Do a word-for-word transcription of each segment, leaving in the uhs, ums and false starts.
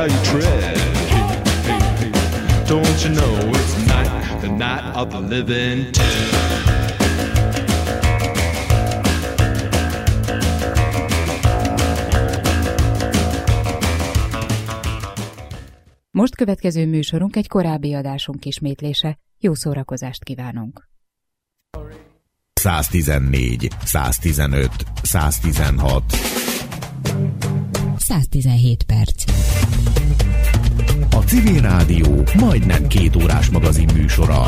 you tread. Hey, hey, hey. Don't you know it's night, the night of the living dead. Most következő műsorunk egy korábbi adásunk ismétlése. Jó szórakozást kívánunk! száztizennégy, száztizenöt, száztizenhat száztizenhét perc. A Civil Rádió majdnem két órás magazin műsora.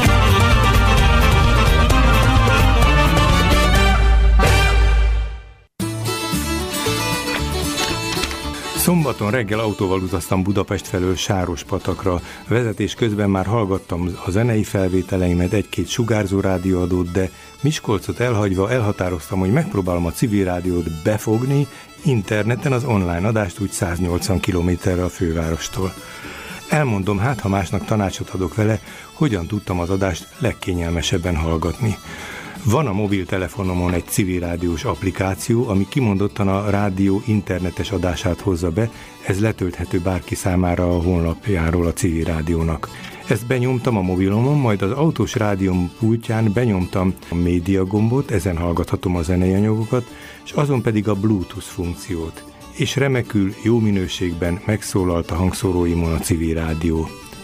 Szombaton reggel autóval utaztam Budapest felől Sárospatakra. Vezetés közben már hallgattam a zenei felvételeimet, egy-két sugárzó rádióadót, de Miskolcot elhagyva elhatároztam, hogy megpróbálom a Civil Rádiót befogni interneten, az online adást úgy száznyolcvan kilométerre a fővárostól. Elmondom, hát ha másnak tanácsot adok vele, hogyan tudtam az adást legkényelmesebben hallgatni. Van a mobiltelefonomon egy civil rádiós applikáció, ami kimondottan a rádió internetes adását hozza be, ez letölthető bárki számára a honlapjáról a Civil Rádiónak. Ezt benyomtam a mobilomon, majd az autós rádióm pultján benyomtam a média gombot, ezen hallgathatom a zenei anyagokat, és azon pedig a Bluetooth funkciót. És remekül, jó minőségben megszólalt a hangszóróimon a Civil Rádió.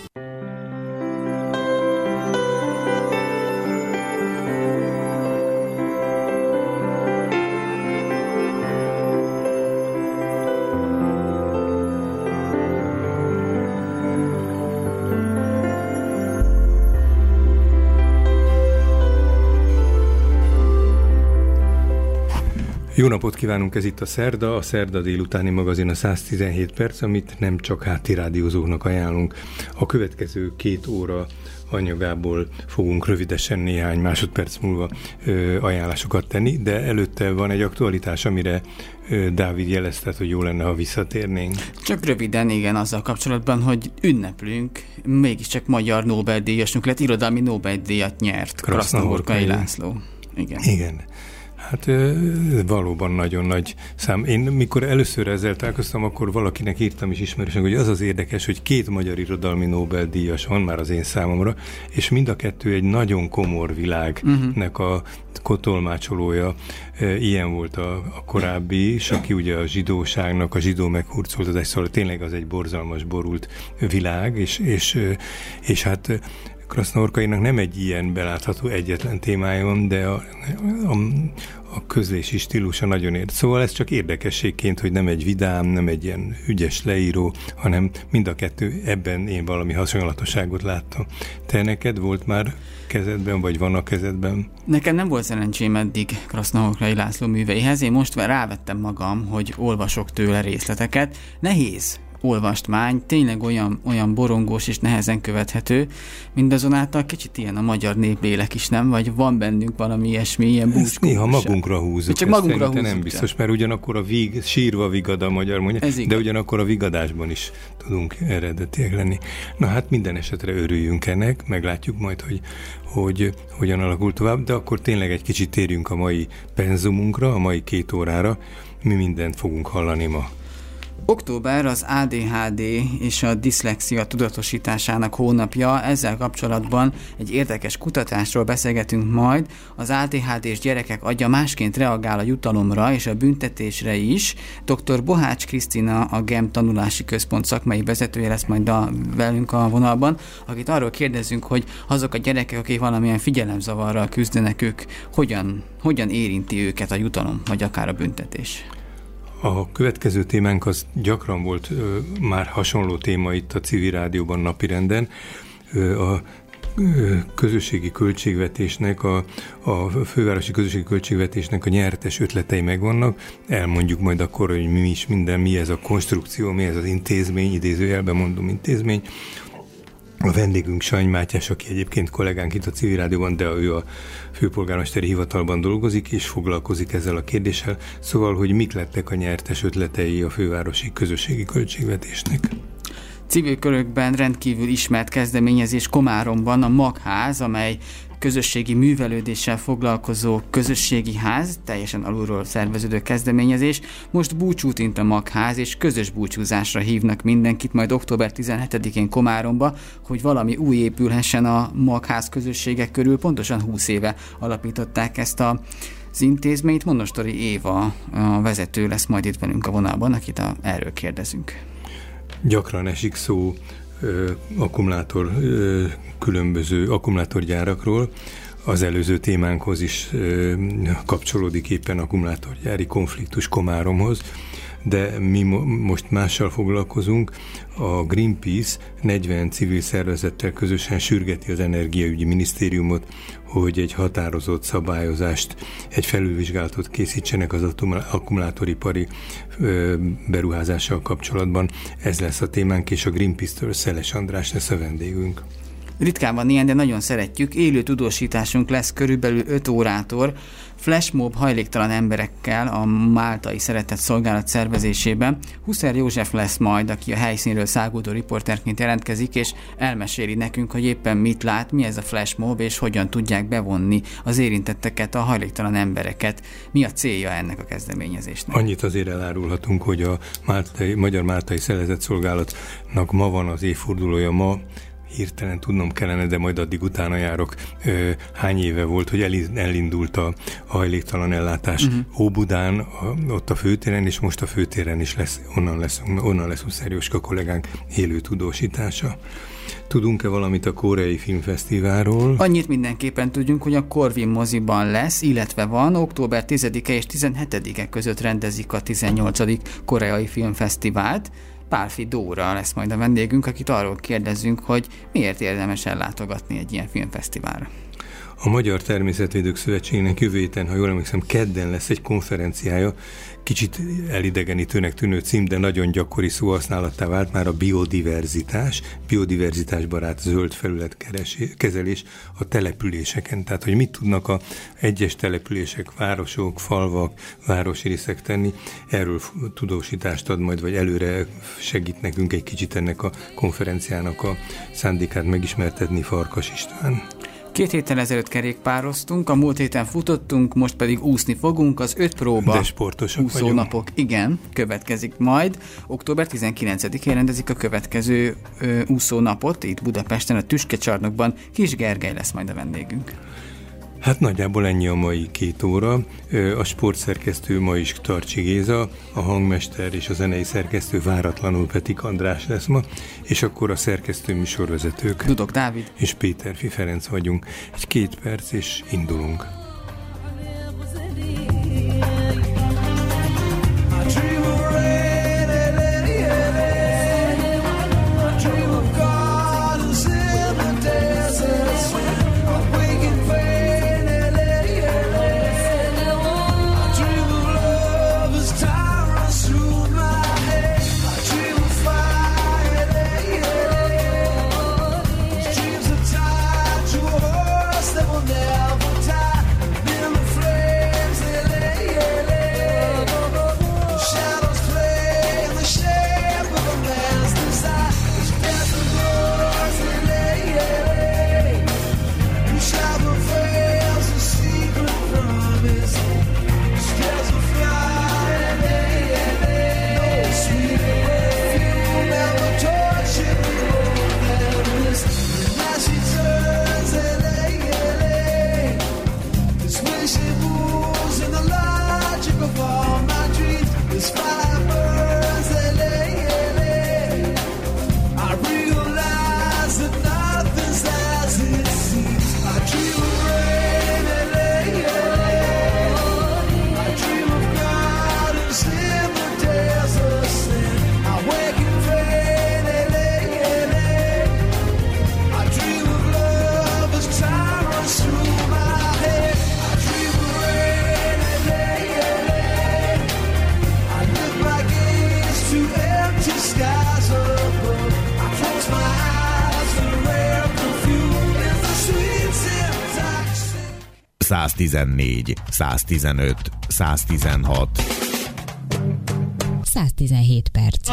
Jó napot kívánunk, ez itt a Szerda, a Szerda délutáni magazin, a száztizenhét perc, amit nem csak háttérádiózóknak ajánlunk. A következő két óra anyagából fogunk rövidesen néhány másodperc múlva ö, ajánlásokat tenni, de előtte van egy aktualitás, amire ö, Dávid jelezte, hogy jó lenne, ha visszatérnénk. Csak röviden, igen, azzal kapcsolatban, hogy ünneplünk, mégiscsak magyar Nobel-díjasunk lett, irodalmi Nobel-díjat nyert Krasznahorkai László. Igen. Igen. Hát valóban nagyon nagy szám. Én mikor először ezzel találkoztam, akkor valakinek írtam is ismerősen, hogy az az érdekes, hogy két magyar irodalmi Nobel-díjas van már az én számomra, és mind a kettő egy nagyon komor világnek a kotolmácsolója. Ilyen volt a, a korábbi is, aki ugye a zsidóságnak, a zsidó meghurcoltatás, szóval tényleg az egy borzalmas, borult világ, és, és, és hát Krasznahorkainak nem egy ilyen belátható egyetlen témájon, de a, a, a közlési stílusa nagyon ért. Szóval ez csak érdekességként, hogy nem egy vidám, nem egy ilyen ügyes leíró, hanem mind a kettő, ebben én valami hasonlatosságot láttam. Te neked volt már kezedben, vagy van a kezedben? Nekem nem volt szerencsém eddig Krasznahorkai László műveihez. Én most már rávettem magam, hogy olvasok tőle részleteket. Nehéz olvastmány, tényleg olyan, olyan borongós és nehezen követhető, mindazonáltal kicsit ilyen a magyar néplélek is, nem? Vagy van bennünk valami ilyesmi, ilyen búskóság. Ezt néha magunkra húzzuk. Csak magunkra húzzuk. Nem biztos, mert ugyanakkor a vig, sírva vigad a magyar mondja, de ugyanakkor a vigadásban is tudunk eredetiek lenni. Na hát minden esetre örüljünk ennek, meglátjuk majd, hogy, hogy hogyan alakul tovább, de akkor tényleg egy kicsit térjünk a mai penzumunkra, a mai két órára. Mi mindent fogunk hallani ma. Október az á dé há dé és a diszlexia tudatosításának hónapja. Ezzel kapcsolatban egy érdekes kutatásról beszélgetünk majd. Az á dé há dés gyerekek agya másként reagál a jutalomra és a büntetésre is. doktor Bohács Krisztina, a GEM tanulási központ szakmai vezetője lesz majd a, velünk a vonalban, akit arról kérdezünk, hogy azok a gyerekek, akik valamilyen figyelemzavarral küzdenek, ők hogyan, hogyan érinti őket a jutalom, vagy akár a büntetés. A következő témánk az gyakran volt ö, már hasonló téma itt a Civil Rádióban napirenden. Ö, a ö, közösségi költségvetésnek, a, a fővárosi közösségi költségvetésnek a nyertes ötletei megvannak. Elmondjuk majd akkor, hogy mi is minden, mi ez a konstrukció, mi ez az intézmény, idézőjelben mondom intézmény. A vendégünk Sanny Mátyás, aki egyébként kollégánk itt a Civil Rádióban, de ő a főpolgármesteri hivatalban dolgozik, és foglalkozik ezzel a kérdéssel. Szóval, hogy mik lettek a nyertes ötletei a fővárosi közösségi költségvetésnek. Civil körökben rendkívül ismert kezdeményezés Komáromban a Magház, amely közösségi művelődéssel foglalkozó közösségi ház, teljesen alulról szerveződő kezdeményezés, most búcsút int a Magház, és közös búcsúzásra hívnak mindenkit majd október tizenhetedikén Komáromba, hogy valami új épülhessen a Magház közösségek körül. Pontosan húsz éve alapították ezt a az intézményt. Monostori Éva a vezető lesz majd itt velünk a vonalban, akit a, erről kérdezünk. Gyakran esik szó ö, akkumulátor, ö, különböző akkumulátorgyárakról. Az előző témánkhoz is ö, kapcsolódik éppen akkumulátorgyári konfliktus Komáromhoz, de mi mo- most mással foglalkozunk. A Greenpeace negyven civil szervezettel közösen sürgeti az Energiaügyi Minisztériumot, hogy egy határozott szabályozást, egy felülvizsgálatot készítsenek az akkumulátoripari beruházással kapcsolatban. Ez lesz a témánk, és a Greenpeace-től Szeles András lesz a vendégünk. Ritkán van ilyen, de nagyon szeretjük. Élő tudósításunk lesz körülbelül öt órától flashmob hajléktalan emberekkel a Máltai Szeretett Szolgálat szervezésében. Huszer József lesz majd, aki a helyszínről száguldó riporterként jelentkezik, és elmeséli nekünk, hogy éppen mit lát, mi ez a flashmob, és hogyan tudják bevonni az érintetteket, a hajléktalan embereket. Mi a célja ennek a kezdeményezésnek? Annyit azért elárulhatunk, hogy a Máltai, Magyar Máltai Szeretett Szolgálatnak ma van az évfordulója, ma hirtelen tudnom kellene, de majd addig utána járok, ö, hány éve volt, hogy elindult a hajléktalan ellátás uh-huh. Óbudán, a, ott a főtéren, és most a főtéren is lesz, onnan lesz, onnan lesz Huszer Jóska kollégánk élő tudósítása. Tudunk-e valamit a Koreai Filmfesztiválról? Annyit mindenképpen tudjunk, hogy a Corvin moziban lesz, illetve van, október tizedike és tizenhetedike között rendezik a tizennyolcadik Koreai Filmfesztivált. Pálfi Dóra lesz majd a vendégünk, akit arról kérdezzünk, hogy miért érdemes ellátogatni egy ilyen filmfesztiválra. A Magyar Természetvédők Szövetségének jövő héten, ha jól emlékszem, kedden lesz egy konferenciája, kicsit elidegenítőnek tűnő cím, de nagyon gyakori szóhasználattá vált már a biodiverzitás, biodiverzitásbarát zöld felületkezelés a településeken. Tehát, hogy mit tudnak a egyes települések, városok, falvak, városi részek tenni, erről tudósítást ad majd, vagy előre segít nekünk egy kicsit ennek a konferenciának a szándékát megismertetni Farkas István. Két héttel ezelőtt kerékpároztunk, a múlt héten futottunk, most pedig úszni fogunk, az öt próba de sportosak úszónapok, igen, következik majd. október tizenkilencedikén rendezik a következő ö, úszónapot, itt Budapesten, a Tüskecsarnokban. Kis Gergely lesz majd a vendégünk. Hát nagyjából ennyi a mai két óra. A sportszerkesztő ma is Tarcsi Géza, a hangmester és a zenei szerkesztő váratlanul Petik András lesz ma, és akkor a szerkesztő műsorvezetők Dudok Dávid és Péterfi Ferenc vagyunk. Egy két perc és indulunk. száztizennégy, száztizenöt, száztizenhat. száztizenhét perc.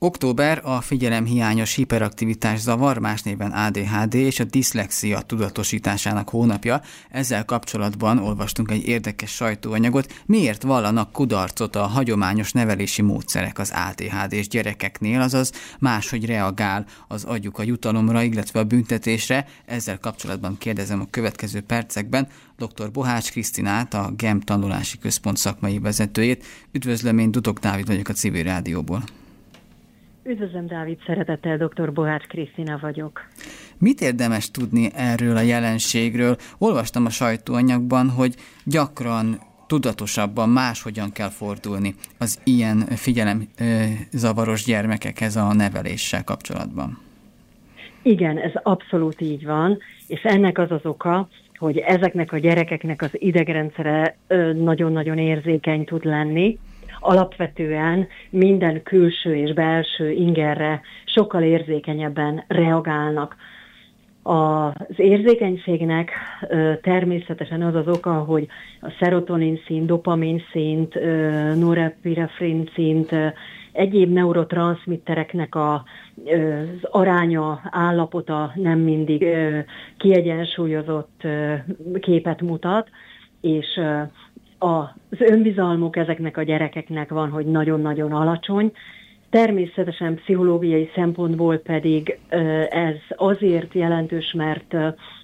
Október a figyelemhiányos hiperaktivitás zavar, más néven á dé há dé és a diszlexia tudatosításának hónapja. Ezzel kapcsolatban olvastunk egy érdekes sajtóanyagot. Miért vallanak kudarcot a hagyományos nevelési módszerek az á dé há dés gyerekeknél, azaz máshogy reagál az agyuk a jutalomra, illetve a büntetésre? Ezzel kapcsolatban kérdezem a következő percekben dr. Bohács Krisztinát, a gem tanulási központ szakmai vezetőjét. Üdvözlöm, én Dudok Dávid vagyok a Civil Rádióból. Üdvözlöm, Dávid, szeretettel doktor Bohács Krisztina vagyok. Mit érdemes tudni erről a jelenségről? Olvastam a sajtóanyagban, hogy gyakran tudatosabban máshogyan kell fordulni az ilyen figyelemzavaros gyermekekhez a neveléssel kapcsolatban. Igen, ez abszolút így van, és ennek az az oka, hogy ezeknek a gyerekeknek az idegrendszere nagyon-nagyon érzékeny tud lenni. Alapvetően minden külső és belső ingerre sokkal érzékenyebben reagálnak. Az érzékenységnek természetesen az az oka, hogy a szerotonin szint, dopamin szint, norepinefrin szint, egyéb neurotranszmittereknek a, az aránya, állapota nem mindig kiegyensúlyozott képet mutat, és az önbizalmuk ezeknek a gyerekeknek van, hogy nagyon-nagyon alacsony. Természetesen pszichológiai szempontból pedig ez azért jelentős, mert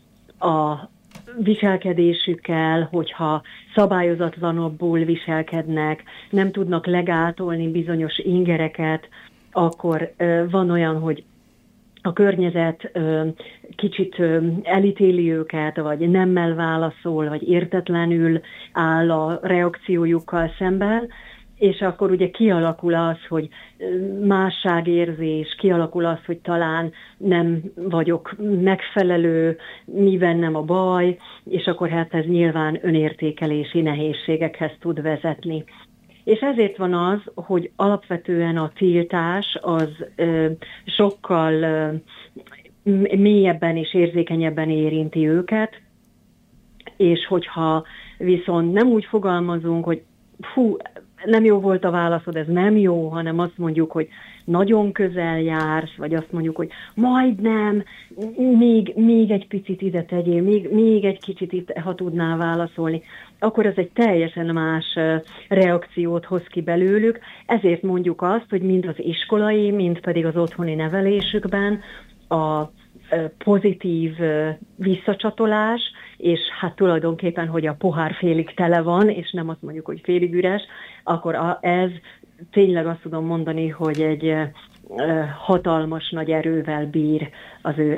a viselkedésükkel, hogyha szabályozatlanabbul viselkednek, nem tudnak legátolni bizonyos ingereket, akkor van olyan, hogy a környezet ö, kicsit ö, elítéli őket, vagy nemmel válaszol, vagy értetlenül áll a reakciójukkal szemben, és akkor ugye kialakul az, hogy másságérzés, kialakul az, hogy talán nem vagyok megfelelő, mi bennem a baj, és akkor hát ez nyilván önértékelési nehézségekhez tud vezetni. És ezért van az, hogy alapvetően a tiltás az ö, sokkal ö, mélyebben és érzékenyebben érinti őket, és hogyha viszont nem úgy fogalmazunk, hogy fú, nem jó volt a válaszod, ez nem jó, hanem azt mondjuk, hogy nagyon közel jársz, vagy azt mondjuk, hogy majdnem, még, még egy picit ide tegyél, még, még egy kicsit itt, ha tudnál válaszolni, akkor ez egy teljesen más reakciót hoz ki belőlük. Ezért mondjuk azt, hogy mind az iskolai, mind pedig az otthoni nevelésükben a pozitív visszacsatolás, és hát tulajdonképpen, hogy a pohár félig tele van, és nem azt mondjuk, hogy félig üres, akkor ez tényleg azt tudom mondani, hogy egy hatalmas nagy erővel bír az ő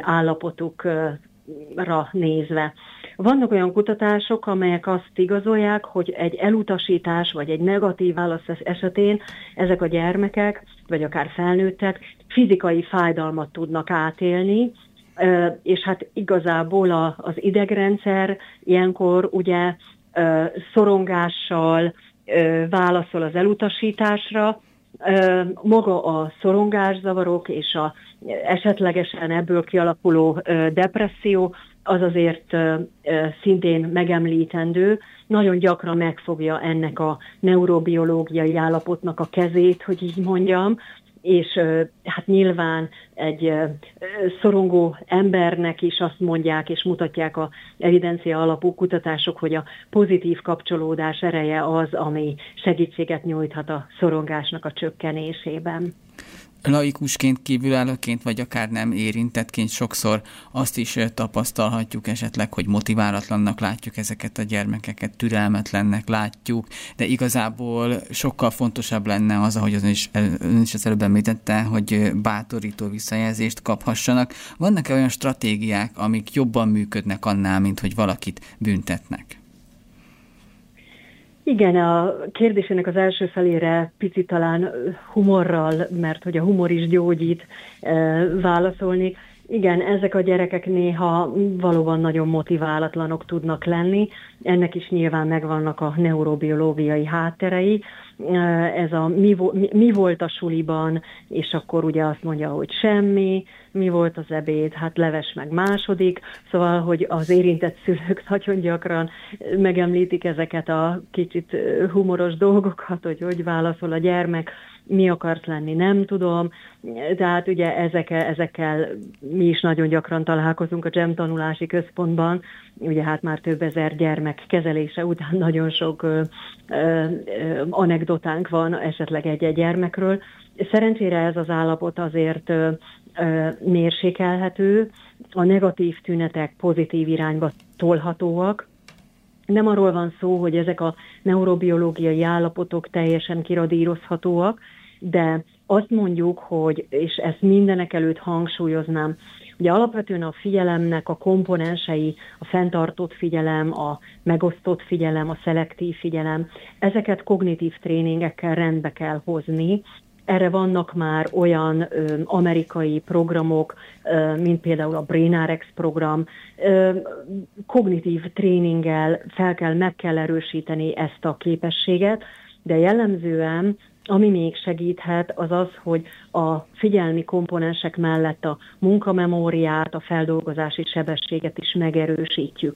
állapotukra nézve. Vannak olyan kutatások, amelyek azt igazolják, hogy egy elutasítás vagy egy negatív válasz esetén ezek a gyermekek, vagy akár felnőttek fizikai fájdalmat tudnak átélni, és hát igazából az idegrendszer ilyenkor ugye szorongással válaszol az elutasításra. Maga a szorongászavarok és a esetlegesen ebből kialakuló depresszió az azért szintén megemlítendő, nagyon gyakran megfogja ennek a neurobiológiai állapotnak a kezét, hogy így mondjam, és hát nyilván egy szorongó embernek is azt mondják, és mutatják a evidencia alapú kutatások, hogy a pozitív kapcsolódás ereje az, ami segítséget nyújthat a szorongásnak a csökkenésében. Laikusként, kívülállóként, vagy akár nem érintettként sokszor azt is tapasztalhatjuk esetleg, hogy motiválatlannak látjuk ezeket a gyermekeket, türelmetlennek látjuk, de igazából sokkal fontosabb lenne az, ahogy ön is, ön is az előbb említette, hogy bátorító visszajelzést kaphassanak. Vannak-e olyan stratégiák, amik jobban működnek annál, mint hogy valakit büntetnek? Igen, a kérdésének az első felére picit talán humorral, mert hogy a humor is gyógyít, válaszolnék. Igen, ezek a gyerekek néha valóban nagyon motiválatlanok tudnak lenni, ennek is nyilván megvannak a neurobiológiai hátterei, ez a mi, mi, mi volt a suliban, és akkor ugye azt mondja, hogy semmi, mi volt az ebéd, hát leves meg második, szóval, hogy az érintett szülők nagyon gyakran megemlítik ezeket a kicsit humoros dolgokat, hogy hogy válaszol a gyermek, mi akarsz lenni, nem tudom. Tehát ugye ezekkel, ezekkel mi is nagyon gyakran találkozunk a dzsem tanulási központban. Ugye hát már több ezer gyermek kezelése után nagyon sok ö, ö, anekdotánk van esetleg egy-egy gyermekről. Szerencsére ez az állapot azért ö, ö, mérsékelhető, a negatív tünetek pozitív irányba tolhatóak. Nem arról van szó, hogy ezek a neurobiológiai állapotok teljesen kiradírozhatóak, de azt mondjuk, hogy, és ezt mindenek előtt hangsúlyoznám, ugye alapvetően a figyelemnek a komponensei, a fenntartott figyelem, a megosztott figyelem, a szelektív figyelem, ezeket kognitív tréningekkel rendbe kell hozni. Erre vannak már olyan ö, amerikai programok, ö, mint például a BrainRx program. Ö, kognitív tréninggel fel kell, meg kell erősíteni ezt a képességet, de jellemzően ami még segíthet, az az, hogy a figyelmi komponensek mellett a munkamemóriát, a feldolgozási sebességet is megerősítjük.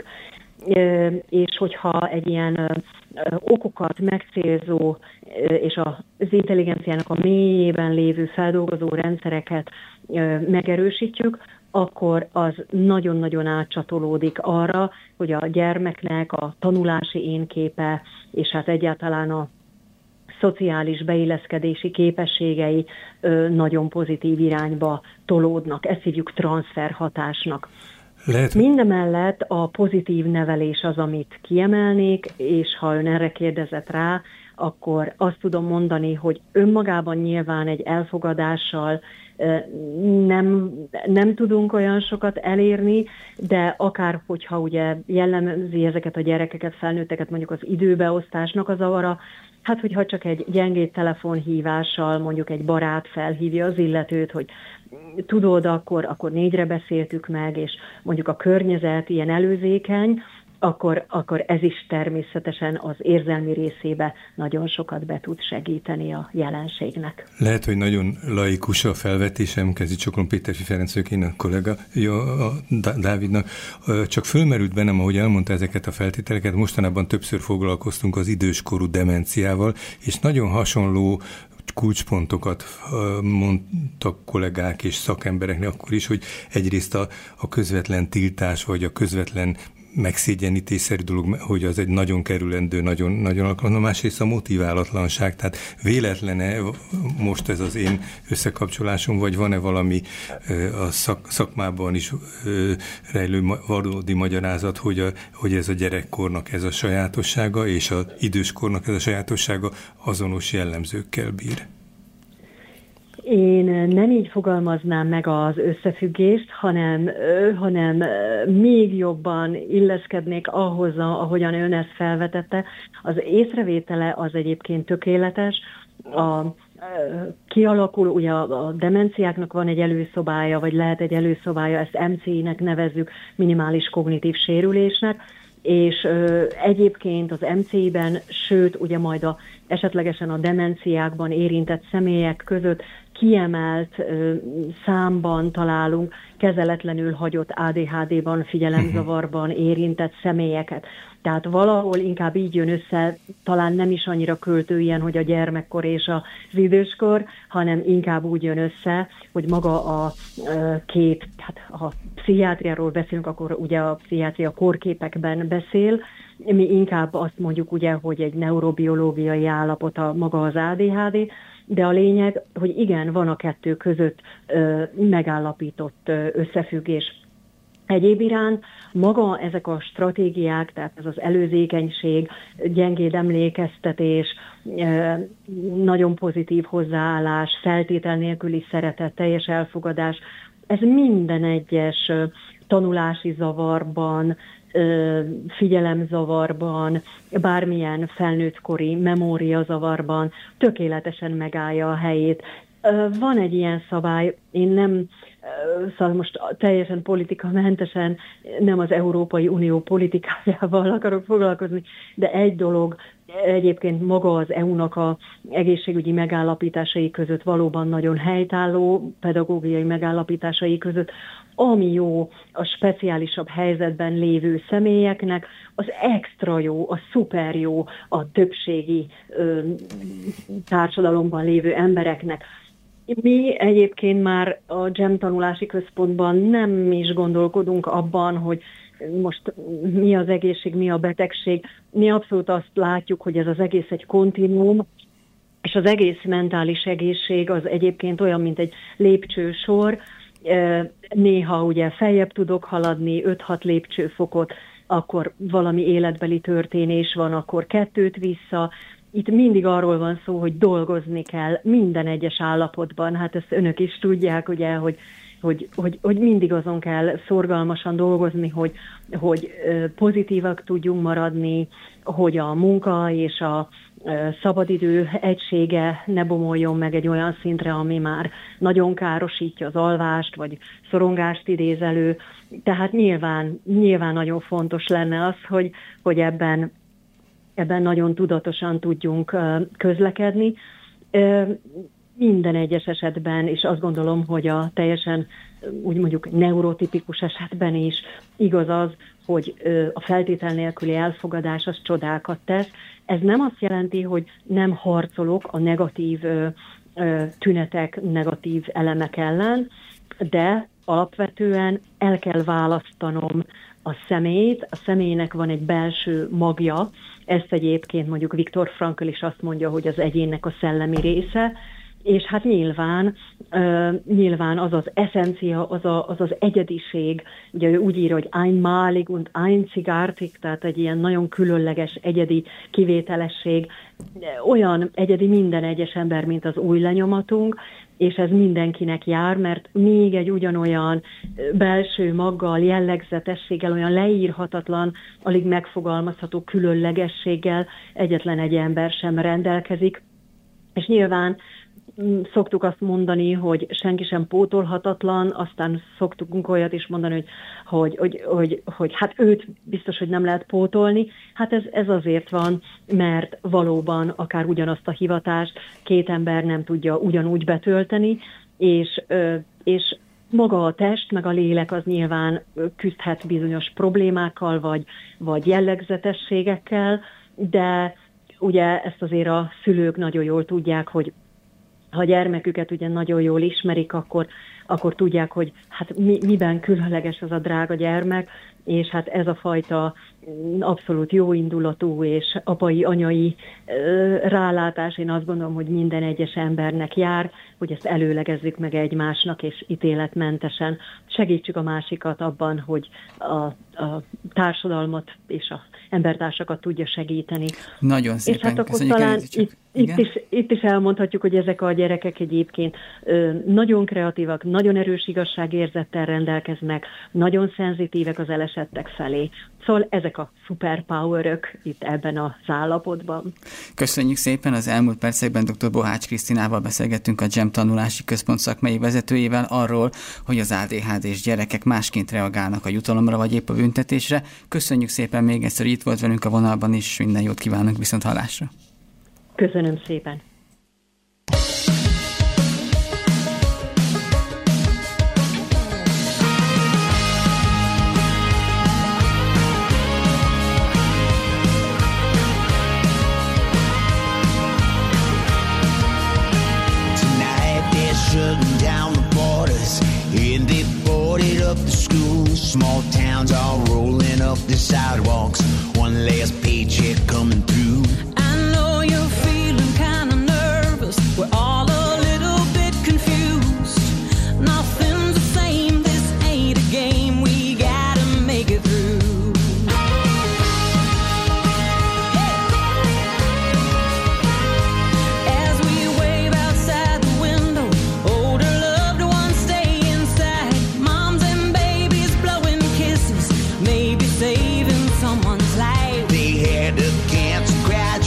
És hogyha egy ilyen okokat megcélzó és az intelligenciának a mélyében lévő feldolgozó rendszereket megerősítjük, akkor az nagyon-nagyon átcsatolódik arra, hogy a gyermeknek a tanulási énképe, és hát egyáltalán a szociális beilleszkedési képességei nagyon pozitív irányba tolódnak. Ezt hívjuk transferhatásnak. Lehet. Mindemellett a pozitív nevelés az, amit kiemelnék, és ha ön erre kérdezett rá, akkor azt tudom mondani, hogy önmagában nyilván egy elfogadással nem, nem tudunk olyan sokat elérni, de akár hogyha ugye jellemzi ezeket a gyerekeket, felnőtteket mondjuk az időbeosztásnak a zavara, hát hogyha csak egy gyengéd telefonhívással mondjuk egy barát felhívja az illetőt, hogy tudod, akkor, akkor négyre beszéltük meg, és mondjuk a környezet ilyen előzékeny, akkor, akkor ez is természetesen az érzelmi részébe nagyon sokat be tud segíteni a jelenségnek. Lehet, hogy nagyon laikus a felvetésem, kezdi Csoklón Péter Ferenc, én a kollega, jó, a Dávidnak, csak fölmerült bennem, ahogy elmondta ezeket a feltételeket, mostanában többször foglalkoztunk az időskorú demenciával, és nagyon hasonló kulcspontokat mondtak kollégák és szakembereknek akkor is, hogy egyrészt a, a közvetlen tiltás, vagy a közvetlen megszégyenítésszerű dolog, hogy az egy nagyon kerülendő, nagyon, nagyon alkalmas, másrészt a motiválatlanság, tehát véletlene most ez az én összekapcsolásom, vagy van-e valami a szak, szakmában is rejlő valódi magyarázat, hogy, a, hogy ez a gyerekkornak ez a sajátossága, és az időskornak ez a sajátossága azonos jellemzőkkel bír? Én nem így fogalmaznám meg az összefüggést, hanem, hanem még jobban illeszkednék ahhoz, ahogyan ön ezt felvetette. Az észrevétele az egyébként tökéletes. A, kialakul, ugye a, a demenciáknak van egy előszobája, vagy lehet egy előszobája, ezt em cé í-nek nevezzük, minimális kognitív sérülésnek, és ö, egyébként az em cé í-ben, sőt, ugye majd a, esetlegesen a demenciákban érintett személyek között kiemelt ö, számban találunk kezeletlenül hagyott á dé há dé-ban, figyelemzavarban érintett személyeket. Tehát valahol inkább így jön össze, talán nem is annyira költő ilyen, hogy a gyermekkor és az időskor, hanem inkább úgy jön össze, hogy maga a kép, hát ha pszichiátriáról beszélünk, akkor ugye a pszichiátria korképekben beszél, mi inkább azt mondjuk ugye, hogy egy neurobiológiai állapot a maga az á dé há dé, de a lényeg, hogy igen, van a kettő között ö, megállapított ö, összefüggés. Egyéb iránt maga ezek a stratégiák, tehát ez az előzékenység, gyengéd emlékeztetés, nagyon pozitív hozzáállás, feltétel nélküli szeretet, teljes elfogadás, ez minden egyes tanulási zavarban, figyelemzavarban, bármilyen felnőttkori memóriazavarban tökéletesen megállja a helyét. Van egy ilyen szabály, én nem, szóval most teljesen politikamentesen nem az Európai Unió politikájával akarok foglalkozni, de egy dolog, egyébként maga az é u-nak a egészségügyi megállapításai között valóban nagyon helytálló pedagógiai megállapításai között, ami jó a speciálisabb helyzetben lévő személyeknek, az extra jó, a szuper jó a többségi ö, társadalomban lévő embereknek. Mi egyébként már a dzsem tanulási központban nem is gondolkodunk abban, hogy most mi az egészség, mi a betegség. Mi abszolút azt látjuk, hogy ez az egész egy kontinuum, és az egész mentális egészség az egyébként olyan, mint egy lépcsősor. Néha ugye feljebb tudok haladni öt-hat lépcsőfokot, akkor valami életbeli történés van, akkor kettőt vissza. Itt mindig arról van szó, hogy dolgozni kell minden egyes állapotban. Hát ezt önök is tudják, ugye, hogy Hogy, hogy, hogy mindig azon kell szorgalmasan dolgozni, hogy, hogy pozitívak tudjunk maradni, hogy a munka és a szabadidő egysége ne bomoljon meg egy olyan szintre, ami már nagyon károsítja az alvást, vagy szorongást idéz elő. Tehát nyilván, nyilván nagyon fontos lenne az, hogy, hogy ebben, ebben nagyon tudatosan tudjunk közlekedni. Minden egyes esetben, és azt gondolom, hogy a teljesen úgy mondjuk neurotipikus esetben is igaz az, hogy a feltétel nélküli elfogadás az csodákat tesz. Ez nem azt jelenti, hogy nem harcolok a negatív tünetek, negatív elemek ellen, de alapvetően el kell választanom a személyt, a személynek van egy belső magja, ezt egyébként mondjuk Viktor Frankl is azt mondja, hogy az egyénnek a szellemi része, és hát nyilván, uh, nyilván az az eszencia, az, a, az az egyediség, ugye ő úgy írja, hogy einmalig und einzigartig, tehát egy ilyen nagyon különleges, egyedi kivételesség, olyan egyedi minden egyes ember, mint az új lenyomatunk, és ez mindenkinek jár, mert még egy ugyanolyan belső maggal, jellegzetességgel, olyan leírhatatlan, alig megfogalmazható különlegességgel egyetlen egy ember sem rendelkezik, és nyilván szoktuk azt mondani, hogy senki sem pótolhatatlan, aztán szoktunk olyat is mondani, hogy, hogy, hogy, hogy, hogy hát őt biztos, hogy nem lehet pótolni. Hát ez, ez azért van, mert valóban akár ugyanazt a hivatást két ember nem tudja ugyanúgy betölteni, és, és maga a test, meg a lélek az nyilván küzdhet bizonyos problémákkal, vagy, vagy jellegzetességekkel, de ugye ezt azért a szülők nagyon jól tudják, hogy ha a gyermeküket ugye nagyon jól ismerik, akkor, akkor tudják, hogy hát mi, miben különleges az a drága gyermek, és hát ez a fajta abszolút jóindulatú és apai, anyai rálátás, én azt gondolom, hogy minden egyes embernek jár, hogy ezt előlegezzük meg egymásnak, és ítéletmentesen segítsük a másikat abban, hogy a, a társadalmat és az embertársakat tudja segíteni. Nagyon szépen és hát akkor talán itt, itt, is, itt is elmondhatjuk, hogy ezek a gyerekek egyébként ö, nagyon kreatívak, nagyon erős igazságérzettel rendelkeznek, nagyon szenzitívek az elesettek felé. Szóval ezek a superpowerök itt ebben az állapotban. Köszönjük szépen! Az elmúlt percekben dr. Bohács Krisztinával beszélgettünk, a dzsem tanulási központ szakmai vezetőjével arról, hogy az á dé há dés gyerekek másként reagálnak a jutalomra vagy épp a büntetésre. Köszönjük szépen még egyszer, hogy itt volt velünk a vonalban, és minden jót kívánunk, viszont hallásra! Köszönöm szépen! Shutting down the borders, and they boarded up the schools. Small towns all rolling up the sidewalks. One last paycheck coming through. I know you're feeling kind of nervous. We're all a little bit confused. Nothing's the same. This ain't a game. We gotta make it through. Saving someone's life. They had a cancer cry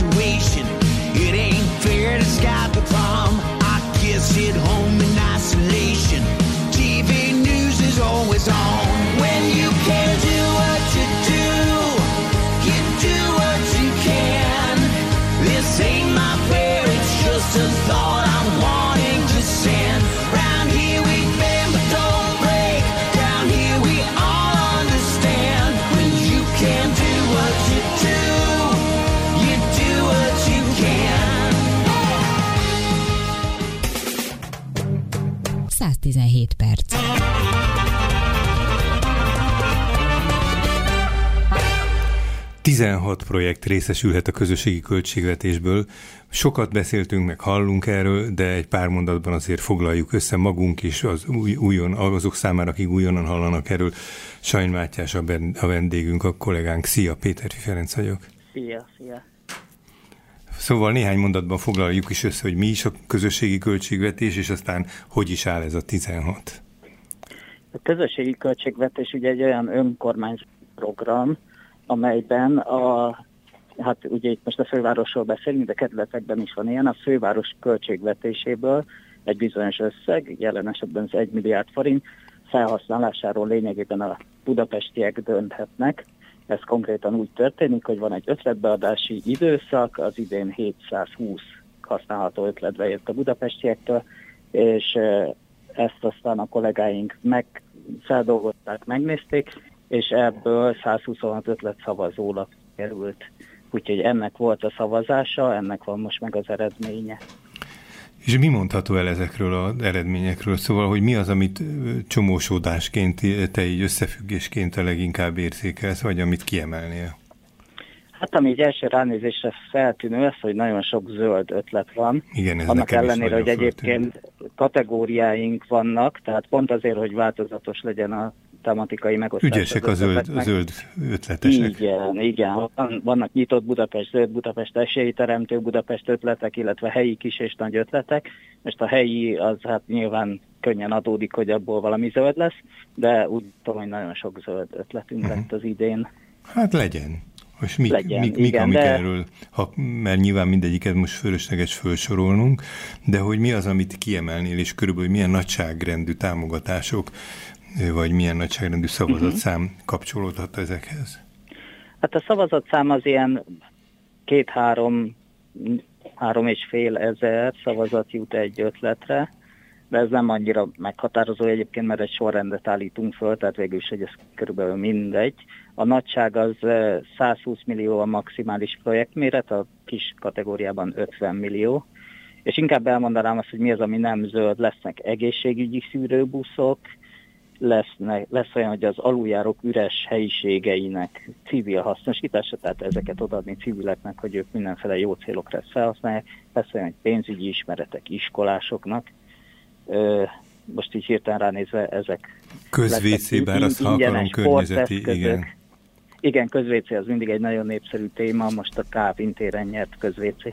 tizenhét perc. tizenhat projekt részesülhet a közösségi költségvetésből. Sokat beszéltünk, meg hallunk erről, de egy pár mondatban azért foglaljuk össze magunk is az új, újon, azok számára, akik újonnan hallanak erről. Sajn Mátyás a, ben, a vendégünk, a kollégánk. Szia, Péterfi Ferenc vagyok. Szia, szia. Szóval néhány mondatban foglaljuk is össze, hogy mi is a közösségi költségvetés, és aztán hogy is áll ez a tizenhat. A közösségi költségvetés ugye egy olyan önkormányzati program, amelyben a, hát ugye itt most a fővárosról beszélünk, de kerületekben is van ilyen, a főváros költségvetéséből egy bizonyos összeg, jelen esetben az egy milliárd forint felhasználásáról lényegében a budapestiek dönthetnek. Ez konkrétan úgy történik, hogy van egy ötletbeadási időszak, az idén hétszázhúsz használható ötletbe jött a budapestiektől, és ezt aztán a kollégáink meg feldolgozták, megnézték, és ebből százhuszonhat ötlet szavazólap került. Úgyhogy ennek volt a szavazása, ennek van most meg az eredménye. És mi mondható el ezekről az eredményekről? Szóval, hogy mi az, amit csomósódásként, te így összefüggésként a leginkább érzékelsz, vagy amit kiemelnél? Hát ami így első ránézésre feltűnő az, hogy nagyon sok zöld ötlet van. Igen, ez annak ellenére, hogy feltűnő. Egyébként kategóriáink vannak, tehát pont azért, hogy változatos legyen a tematikai megosztás. Ügyesek a zöld, zöld ötletesek. Igen, igen. Vannak nyitott Budapest, zöld Budapest, esélyteremtő Budapest ötletek, illetve helyi kis és nagy ötletek. Most a helyi az hát nyilván könnyen adódik, hogy abból valami zöld lesz, de úgy tudom, hogy nagyon sok zöld ötletünk uh-huh. lett az idén. Hát legyen. Most mik, legyen, mik, mik igen, amik de... erről, ha, mert nyilván mindegyiket most fölösleges felsorolnunk, de hogy mi az, amit kiemelnél, és körülbelül milyen nagyságrendű támogatások, vagy milyen nagyságrendű szavazatszám uh-huh. kapcsolódhat ezekhez? Hát a szavazatszám az ilyen két-három, három és fél ezer szavazat jut egy ötletre, de ez nem annyira meghatározó egyébként, mert egy sorrendet állítunk föl, tehát végül is, hogy ez körülbelül mindegy. A nagyság az százhúsz millió a maximális projektméret, a kis kategóriában ötven millió, és inkább elmondanám azt, hogy mi az, ami nem zöld. Lesznek egészségügyi szűrőbuszok, lesznek, lesz olyan, hogy az aluljárók üres helyiségeinek civil hasznosítása, tehát ezeket odaadni civileknek, hogy ők mindenféle jó célokra ezt felhasználják. Lesz olyan, hogy pénzügyi ismeretek iskolásoknak. Ö, most így hirtelen ránézve ezek... Közvécé, bár azt ha akarom, környezeti, igen. Igen, közvécé az mindig egy nagyon népszerű téma, most a Kávin téren nyert közvécé.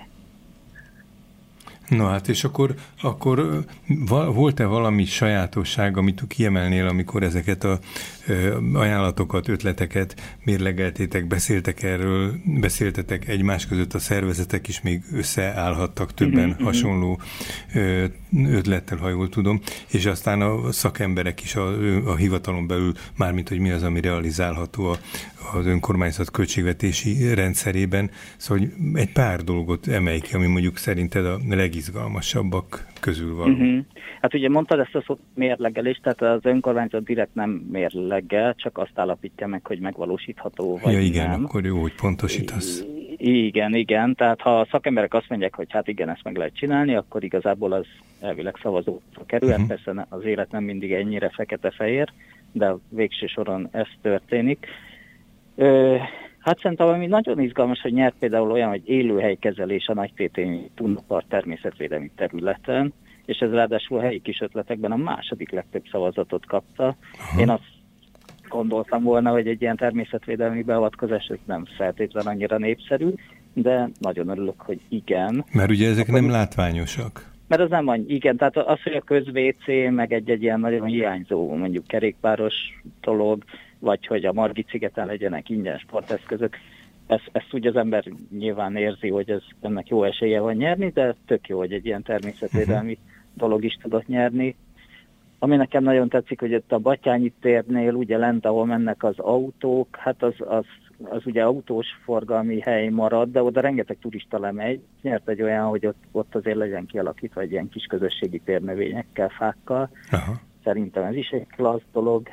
No hát, és akkor, akkor volt-e valami sajátosság, amit kiemelnél, amikor ezeket a ajánlatokat, ötleteket mérlegeltétek, beszéltek erről, beszéltetek egymás között, a szervezetek is még összeállhattak többen mm-hmm. hasonló ötlettel, ha jól tudom, és aztán a szakemberek is a, a hivatalon belül, mármint, hogy mi az, ami realizálható a, az önkormányzat költségvetési rendszerében. Szóval egy pár dolgot emelj ki, ami mondjuk szerinted a legizgalmasabbak közül való. Uh-huh. Hát ugye mondtad ezt a szót mérlegelést, tehát az önkormányzat direkt nem mérlegel, csak azt állapítja meg, hogy megvalósítható vagy ja, igen, nem. Akkor jó, hogy pontosítasz. I- igen, igen, tehát ha a szakemberek azt mondják, hogy hát igen, ezt meg lehet csinálni, akkor igazából az elvileg szavazókra kerül. Uh-huh. Persze az élet nem mindig ennyire fekete-fehér, de végső soron ez történik. Ö, hát szerintem ami nagyon izgalmas, hogy nyert például olyan, hogy élőhelykezelés a Nagypétény Tunapart természetvédelmi területen, és ez ráadásul a helyi kis ötletekben a második legtöbb szavazatot kapta. Aha. Én azt gondoltam volna, hogy egy ilyen természetvédelmi beavatkozás ez nem feltétlenül annyira népszerű, de nagyon örülök, hogy igen. Mert ugye ezek Akkor, nem látványosak. Mert az nem annyi, igen, tehát az, hogy a közvécé, meg egy-egy ilyen nagyon hiányzó, mondjuk kerékpáros dolog, vagy hogy a Margit szigeten legyenek ingyen sporteszközök, ezt, ezt úgy az ember nyilván érzi, hogy ez, ennek jó esélye van nyerni, de tök jó, hogy egy ilyen természetvédelmi uh-huh. dolog is tudott nyerni. Ami nekem nagyon tetszik, hogy ott a Batthyány térnél, ugye lent, ahol mennek az autók, hát az, az, az ugye autós forgalmi hely marad, de oda rengeteg turista lemegy. Nyert egy olyan, hogy ott, ott azért legyen kialakítva egy ilyen kis közösségi térnövényekkel, fákkal. Uh-huh. Szerintem ez is egy klassz dolog.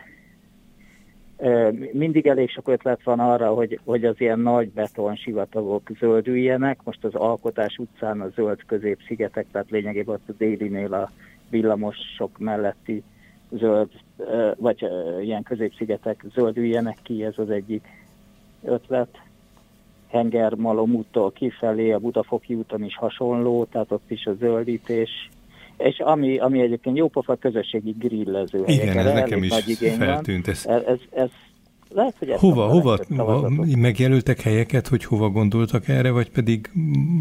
Mindig elég sok ötlet van arra, hogy, hogy az ilyen nagy beton sivatagok zöldüljenek. Most az Alkotás utcán a zöld középszigetek, tehát lényegében ott a délinél a villamosok melletti zöld, vagy ilyen középszigetek zöldüljenek ki, ez az egyik ötlet. Hengermalom úttól kifelé, a Budafoki úton is hasonló, tehát ott is a zöldítés. És ami, ami egyébként jópofa közösségi grillező helyek. Igen, ez nekem is feltűnt. Ez, ez, ez lehet, hogy hova, hova megjelöltek helyeket, hogy hova gondoltak erre, vagy pedig